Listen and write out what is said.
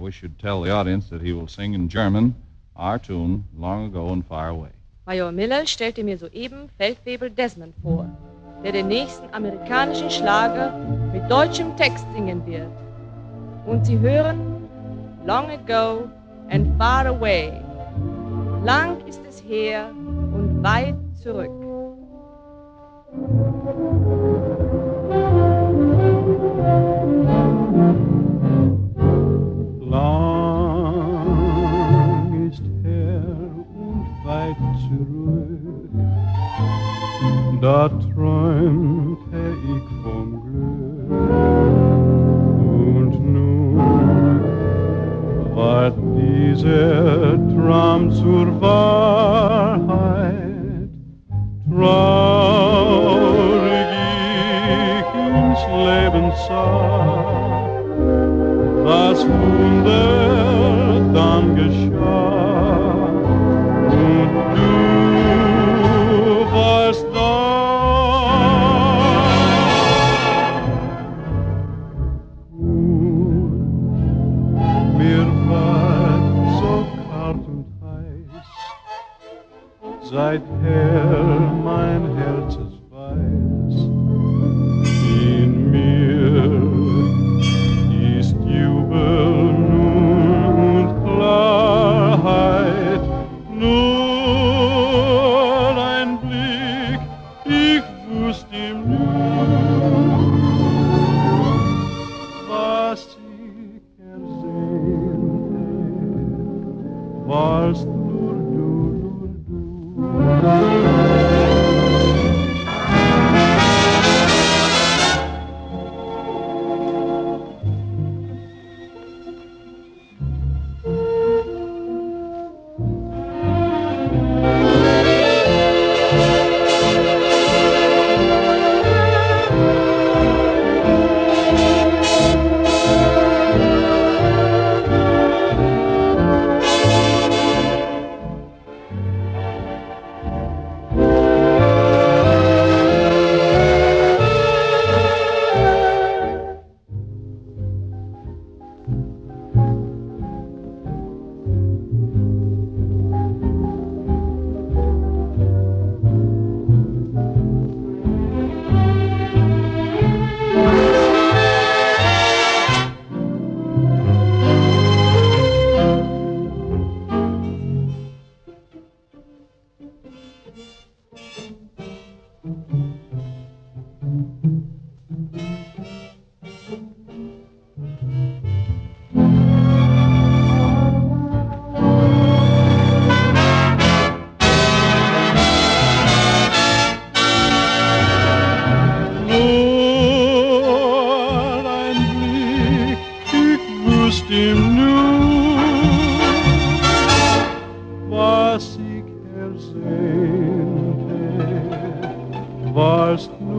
wish you'd tell the audience that he will sing in German our tune, Long Ago and Far Away. Major Miller stellte mir soeben Feldwebel Desmond vor, der den nächsten amerikanischen Schlager mit deutschem Text singen wird. Und Sie hören Long Ago and Far Away. Lang ist es her und weit zurück. Lang ist her und weit zurück, da träumte ich vom Glück. Und nun ward dieser Traum zur Wahrheit, traurig ich ins Leben sah, das Wunder dann geschah, und du warst da. Und mir war so kalt und heiß, seither mein Herz es weiß, in mir ist Jubel nun und Klarheit, nur ein Blick, ich wusste ihm nur, was ich ersehnte, warst nur du, nur du. Was ich ersehnte, warst